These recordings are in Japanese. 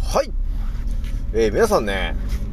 はい。皆さんね、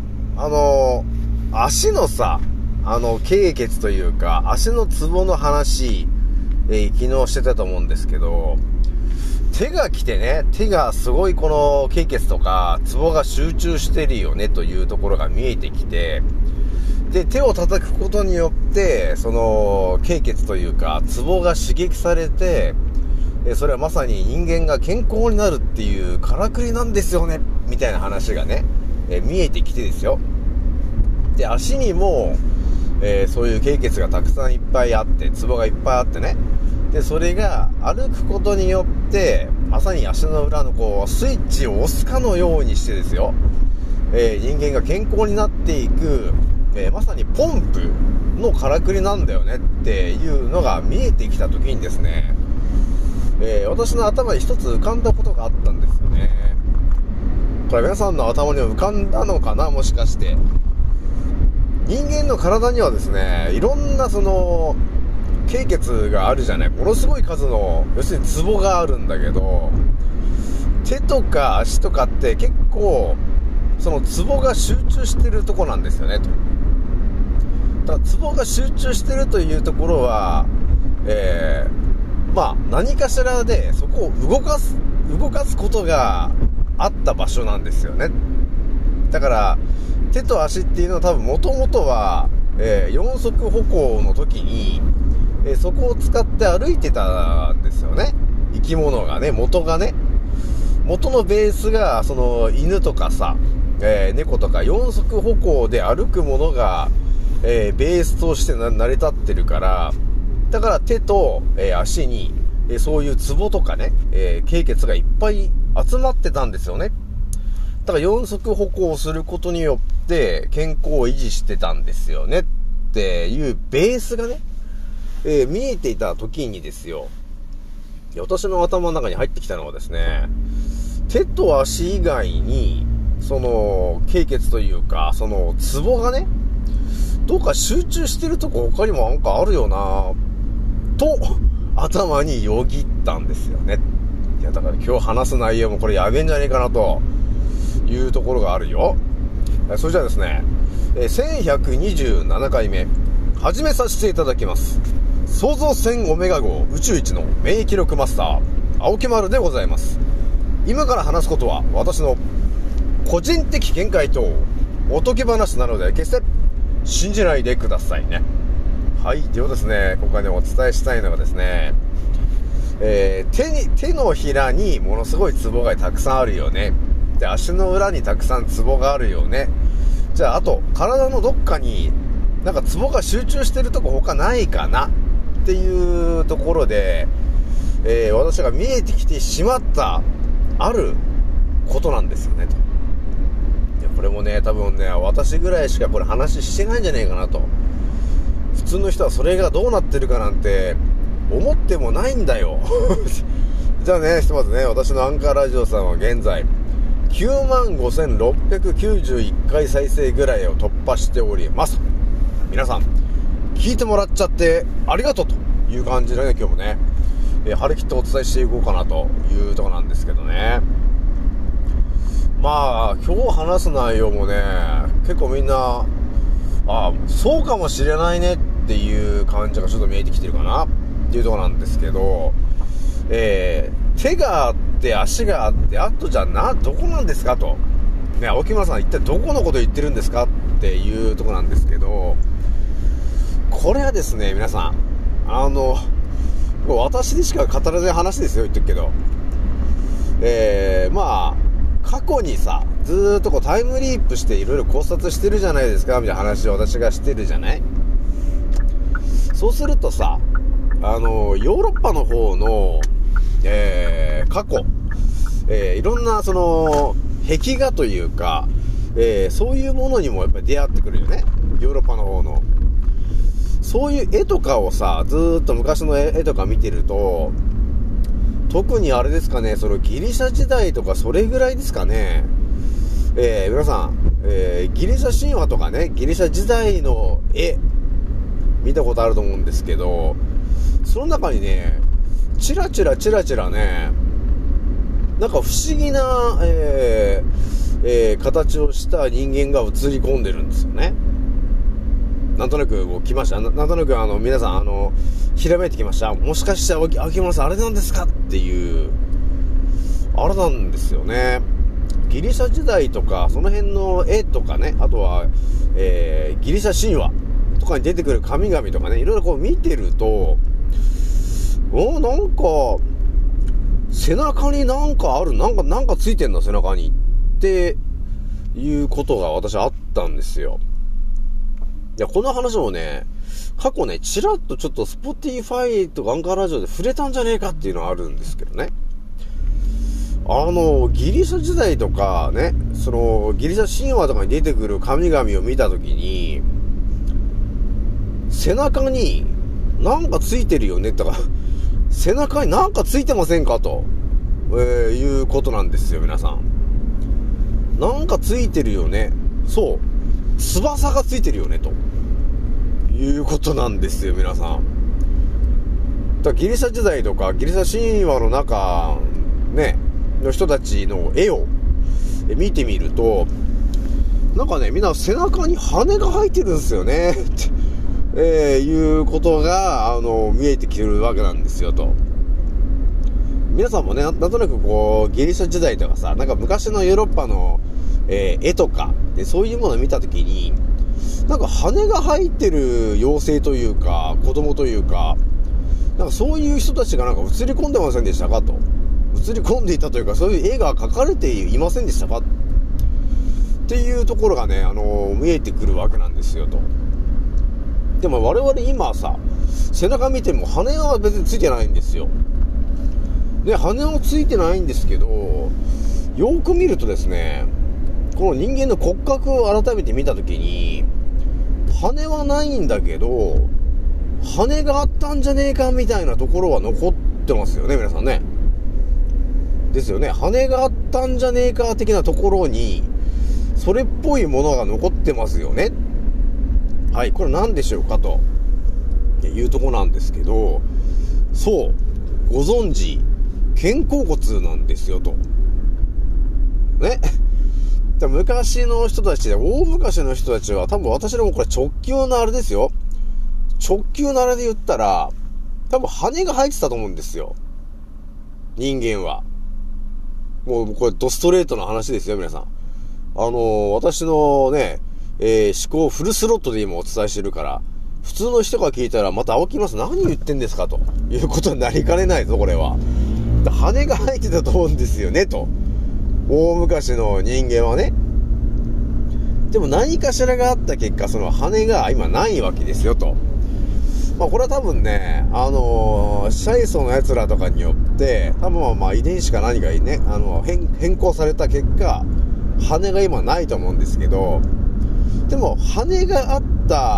足のさ、経血というか、足のツボの話、昨日してたと思うんですけど、手が来てね、手がすごいこの経血とか、ツボが集中してるよねというところが見えてきて、で、手を叩くことによって、その、経血というか、ツボが刺激されて、それはまさに人間が健康になるっていうからくりなんですよね、みたいな話がね、見えてきてですよ。で、足にも、そういう経血がたくさんいっぱいあって、ツボがいっぱいあってね。で、それが歩くことによって、まさに足の裏のこう、スイッチを押すかのようにしてですよ、人間が健康になっていく、まさにポンプのからくりなんだよねっていうのが見えてきたときにですね、私の頭に一つ浮かんだことがあったんですよね。これ皆さんの頭に浮かんだのかな、もしかして。人間の体にはですね、いろんなその経血があるじゃない。ものすごい数の要するにツボがあるんだけど、手とか足とかって結構そのツボが集中してるとこなんですよねと。だからツボが集中してるというところは、何かしらでそこを動かすことがあった場所なんですよね。だから手と足っていうのは多分元々は、四足歩行の時に、そこを使って歩いてたんですよね。生き物がね、元のベースがその犬とかさ、猫とか四足歩行で歩くものが、ベースとして成り立ってるから、だから手と、足に、そういうツボとかね、経血がいっぱい集まってたんですよね。だから四足歩行をすることによって健康を維持してたんですよねっていうベースがね、見えていた時にですよ、私の頭の中に入ってきたのはですね、手と足以外にその経血というかそのツボがね、どうか集中してるとこ他にもなんかあるよなと頭によぎったんですよね。いやだから今日話す内容もこれやべえんじゃねえかなというところがあるよ。それじゃあですね、1127回目始めさせていただきます。創造船オメガ号宇宙一の免疫力マスター青木丸でございます。今から話すことは私の個人的見解とおとぎ話なので決して信じないでくださいね。はい。ではですね、今回ねお伝えしたいのがですね、手のひらにものすごいツボがたくさんあるよね。で、足の裏にたくさんツボがあるよね。じゃあ、あと体のどっかになんかツボが集中してるとこ他ないかなっていうところで、私が見えてきてしまったあることなんですよねと。いやこれもね、多分ね、私ぐらいしかこれ話してないんじゃねえかなと。普通の人はそれがどうなってるかなんて思ってもないんだよ。じゃあね、ひとまずね、私のアンカーラジオさんは現在95,691回再生ぐらいを突破しております。皆さん聞いてもらっちゃってありがとうという感じでね、今日もね、張り切ってお伝えしていこうかなというところなんですけどね。まあ今日話す内容もね、結構みんなそうかもしれないねっていう感じがちょっと見えてきてるかなっていうところなんですけど、手があって足があって、あとじゃあどこなんですかとね、青木村さん一体どこのこと言ってるんですかっていうところなんですけど、これはですね、皆さん私にしか語らない話ですよ、言ってるけど、過去にさ、ずーっとこうタイムリープしていろいろ考察してるじゃないですかみたいな話を私がしてるじゃない。そうするとさ、ヨーロッパの方の、過去、いろんなその壁画というか、そういうものにもやっぱり出会ってくるよね、ヨーロッパの方の。そういう絵とかをさ、ずーっと昔の絵とか見てると、特にあれですかね、そのギリシャ時代とかそれぐらいですかね。皆さん、ギリシャ神話とかね、ギリシャ時代の絵見たことあると思うんですけど、その中にね、チラチラね、なんか不思議な、 形をした人間が映り込んでるんですよね。なんとなくこう来ました。なんとなく皆さんひらめいてきました。もしかして秋村さんあれなんですかっていうあれなんですよね。ギリシャ時代とかその辺の絵とかね、あとは、ギリシャ神話とかに出てくる神々とかね、いろいろこう見てると、なんか背中になんかある、なんかついてんだ背中にっていうことが私あったんですよ。いや、この話もね、過去ね、ちらっとちょっと Spotify とかアンカーラジオで触れたんじゃねえかっていうのはあるんですけどね。ギリシャ時代とかね、そのギリシャ神話とかに出てくる神々を見たときに、背中になんかついてるよねとか、背中になんかついてませんかと、いうことなんですよ、皆さん。なんかついてるよね。そう。翼がついてるよね、ということなんですよ、皆さん。だからギリシャ時代とか、ギリシャ神話の中、ね、の人たちの絵を見てみると、なんかね、みんな背中に羽が生えてるんですよね、っていうことが、見えてきてるわけなんですよ、と。皆さんもね、なんとなくこう、ギリシャ時代とかさ、なんか昔のヨーロッパの、絵とかで、そういうものを見たときに、なんか羽が生えてる妖精というか、子供というか、なんかそういう人たちがなんか映り込んでませんでしたかと。映り込んでいたというか、そういう絵が描かれていませんでしたかっていうところがね、見えてくるわけなんですよと。でも我々今さ、背中見ても羽は別についてないんですよ。で、羽はついてないんですけど、よーく見るとですね、この人間の骨格を改めて見たときに、羽はないんだけど、羽があったんじゃねえかみたいなところは残ってますよね、皆さんね。ですよね。羽があったんじゃねえか的なところに、それっぽいものが残ってますよね。はい、これ何でしょうかというところなんですけど、そう、ご存知、肩甲骨なんですよと。ね。昔の人たちで、大昔の人たちは多分私のもこれ直球のあれですよ。直球のあれで言ったら、多分羽が生えてたと思うんですよ。人間は。もうこれドストレートな話ですよ、皆さん。私のね、思考をフルスロットで今お伝えしてるから、普通の人が聞いたらまた青木ます何言ってんですかということになりかねないぞ、これは。羽が生えてたと思うんですよね、と。大昔の人間はね。でも何かしらがあった結果、その羽が今ないわけですよと。まあこれは多分ね、シャイソの奴らとかによって、多分まあ遺伝子か何かにね、変更された結果、羽が今ないと思うんですけど、でも羽があった、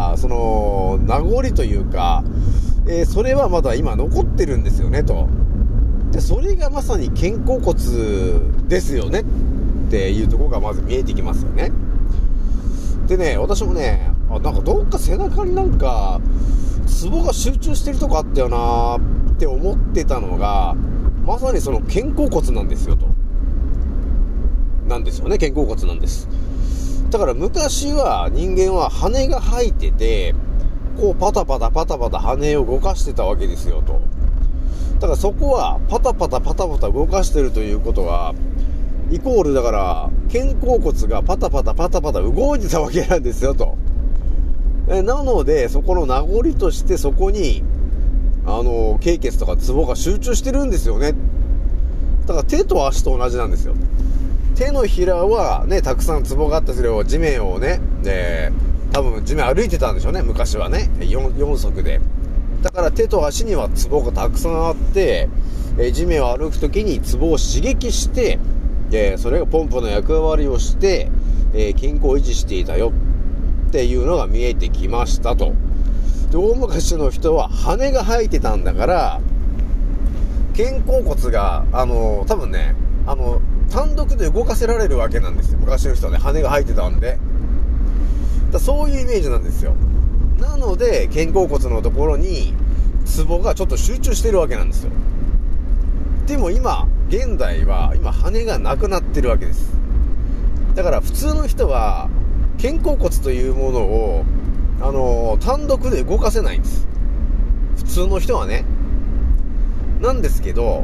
その、名残というか、それはまだ今残ってるんですよねと。で、それがまさに肩甲骨ですよねっていうところがまず見えてきますよね。でね、私もね、なんかどっか背中になんかツボが集中してるとこあったよなーって思ってたのが、まさにその肩甲骨なんですよと。なんですよね、肩甲骨なんです。だから昔は人間は羽が生えてて、こうパタパタパタパタ羽を動かしてたわけですよと。だからそこはパタパタパタパタ動かしてるということはイコールだから肩甲骨がパタパタパタパタ動いてたわけなんですよと。なのでそこの名残としてそこに経血とかツボが集中してるんですよね。だから手と足と同じなんですよ。手のひらはねたくさんツボがあってそれを地面をね多分地面歩いてたんでしょうね昔はね4足で。だから手と足にはツボがたくさんあって、地面を歩くときにツボを刺激して、それがポンプの役割をして、健康を維持していたよっていうのが見えてきましたと。で、大昔の人は羽が生えてたんだから肩甲骨が多分ね単独で動かせられるわけなんですよ。昔の人はね羽が生えてたんで、そういうイメージなんですよ。なので肩甲骨のところにツボがちょっと集中してるわけなんですよ。でも今現代は羽がなくなってるわけです。 だから普通の人は肩甲骨というものを単独で動かせないんです。普通の人はね。なんですけど、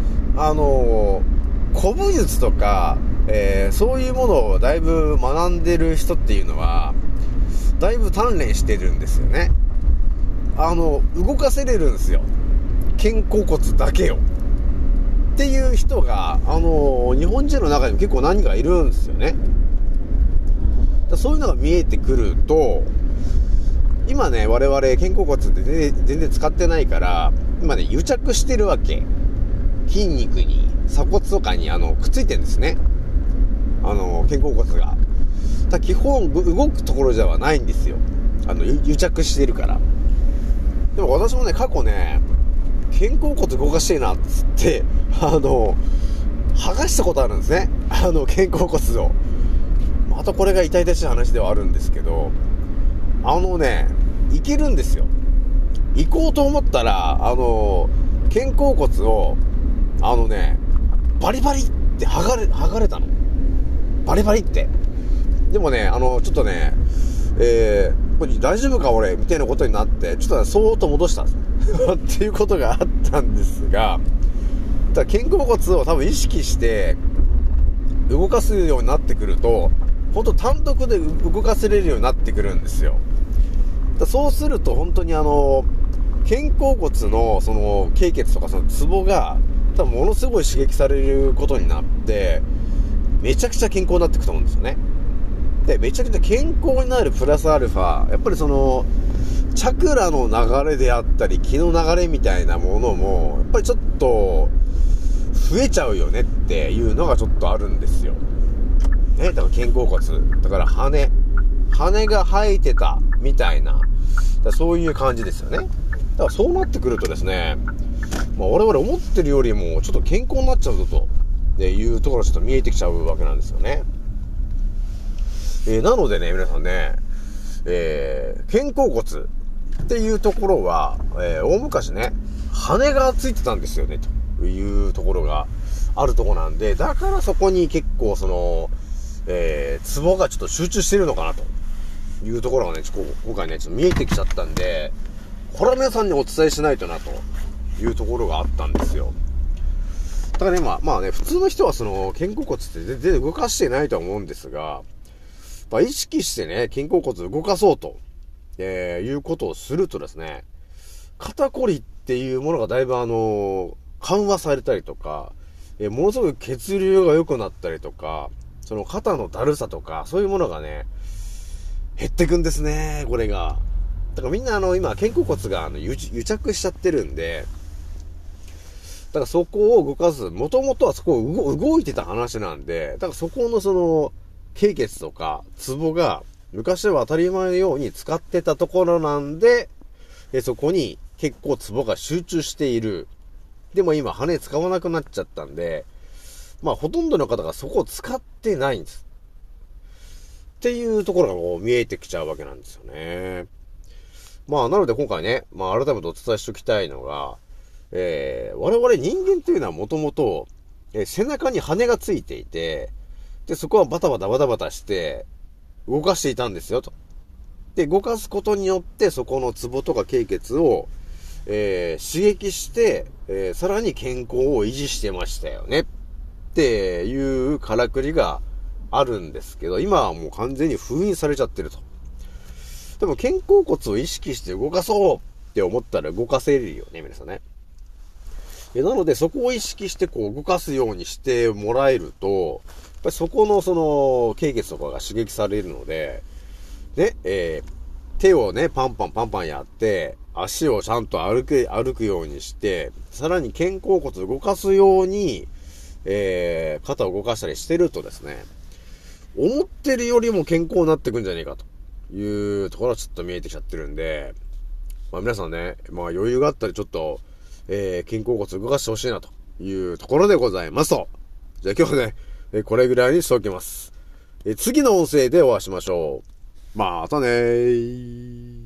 古武術とか、そういうものをだいぶ学んでる人っていうのはだいぶ鍛錬してるんですよね。動かせれるんですよ、肩甲骨だけをっていう人が、日本人の中にも結構何人かいるんですよね。そういうのが見えてくると、今ね、我々肩甲骨って全然使ってないから、今ね、癒着してるわけ。筋肉に、鎖骨とかにくっついてるんですね、肩甲骨が。基本動くところじゃないんですよ、癒着してるから。でも私もね、過去ね、肩甲骨動かしてえなっつって剥がしたことあるんですね、肩甲骨を。またこれが痛々しい話ではあるんですけど、いけるんですよ。行こうと思ったら肩甲骨をバリバリって剥がれたの。バリバリって。でもね、ちょっとね、これ大丈夫か俺みたいなことになって、ちょっとね、そーっと戻したんですっていうことがあったんですが、だから肩甲骨を多分意識して動かすようになってくると、本当単独で動かせれるようになってくるんですよ。そうすると本当に肩甲骨のその経血とかそのツボが多分ものすごい刺激されることになって、めちゃくちゃ健康になっていくと思うんですよね。で、めちゃくちゃ健康になるプラスアルファ、やっぱりそのチャクラの流れであったり気の流れみたいなものもやっぱりちょっと増えちゃうよねっていうのがちょっとあるんですよね。だから肩甲骨、だから羽が生えてたみたいな、そういう感じですよね。だからそうなってくるとですね、我々思ってるよりもちょっと健康になっちゃうぞというところがちょっと見えてきちゃうわけなんですよね。なのでね、皆さんね、肩甲骨っていうところは、大昔ね、羽がついてたんですよねというところがあるところなんで、だからそこに結構そのツボがちょっと集中してるのかなというところがね、今回ねちょっと見えてきちゃったんで、これは皆さんにお伝えしないとなというところがあったんですよ。だからね、まあね、普通の人はその肩甲骨って全然動かしてないとは思うんですが、意識してね、肩甲骨を動かそうと、いうことをするとですね、肩こりっていうものがだいぶ緩和されたりとか、ものすごく血流が良くなったりとか、その肩のだるさとか、そういうものがね、減ってくんですね、これが。だからみんな今、肩甲骨が癒着しちゃってるんで、だからそこを動かす、もともとはそこを動いてた話なんで、だからそこのその、経血とか、ツボが、昔は当たり前のように使ってたところなんで、そこに結構ツボが集中している。でも今羽使わなくなっちゃったんで、ほとんどの方がそこを使ってないんです。っていうところがもう見えてきちゃうわけなんですよね。なので今回ね、改めてお伝えしておきたいのが、我々人間っていうのはもともと、背中に羽がついていて、で、そこはバタバタして動かしていたんですよと。で、動かすことによってそこのツボとか経血を、刺激して、さらに健康を維持してましたよねっていうからくりがあるんですけど、今はもう完全に封印されちゃってると。でも肩甲骨を意識して動かそうって思ったら動かせるよね、皆さんね。なのでそこを意識してこう動かすようにしてもらえると、やっぱりそこのその経血とかが刺激されるので、ね、手をね、パンパンやって、足をちゃんと歩くようにして、さらに肩甲骨を動かすように、肩を動かしたりしてるとですね、思ってるよりも健康になってくんじゃねえかというところはちょっと見えてきちゃってるんで、皆さんね、余裕があったらちょっと、肩甲骨を動かしてほしいなというところでございますと。じゃあ今日はね、これぐらいにしておきます。次の音声でお会いしましょう。またねー。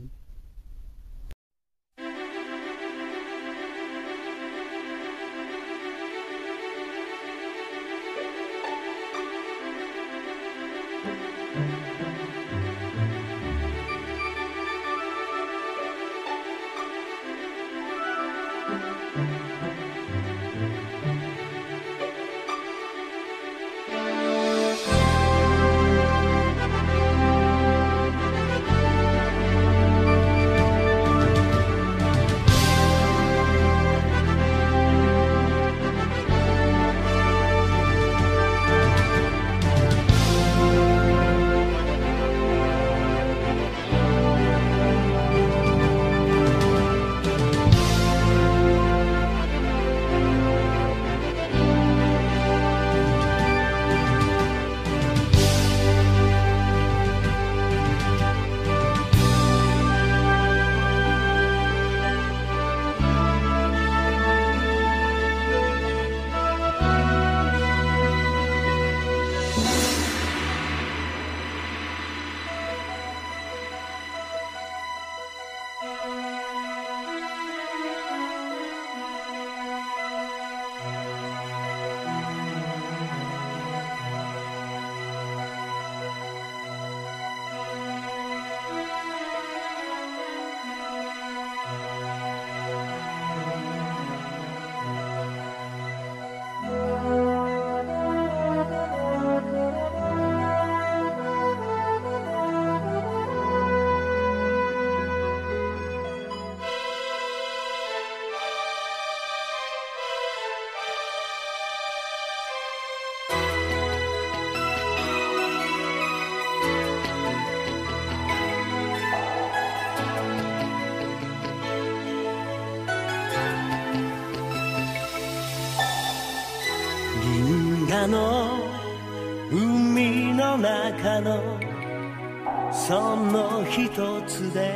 の海の中のその一つで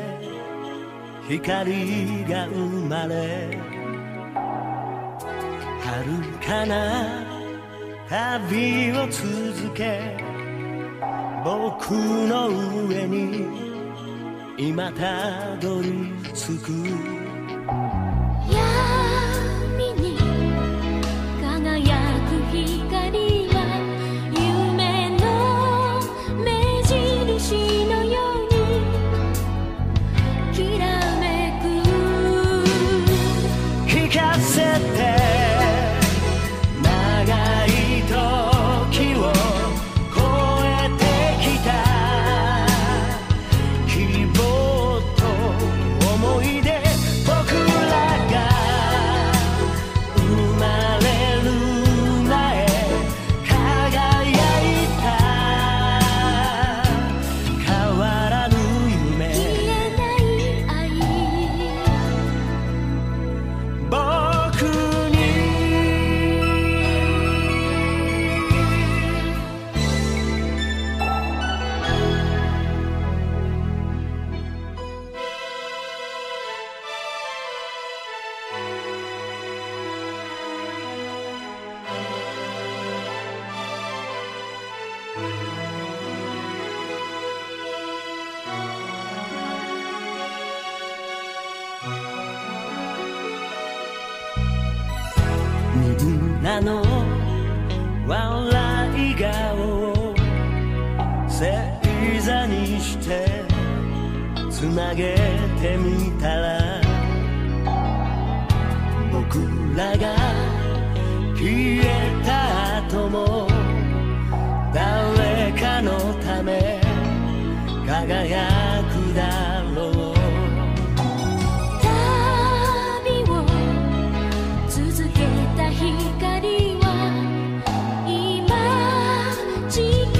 光が生まれ、遥かな旅を続け、僕の上に今たどり着く。 闇に輝く光は夢の目印のようにきらめく。 聞かせて長い時を越えてきた希望と思い出、僕らが生まれる前輝いた変わらぬ夢、 消えない愛、 僕にみんなの笑い顔を星座にしてつなげてみたら、僕らが消えた後も誰かのため輝くだろう。 旅を続けた光は今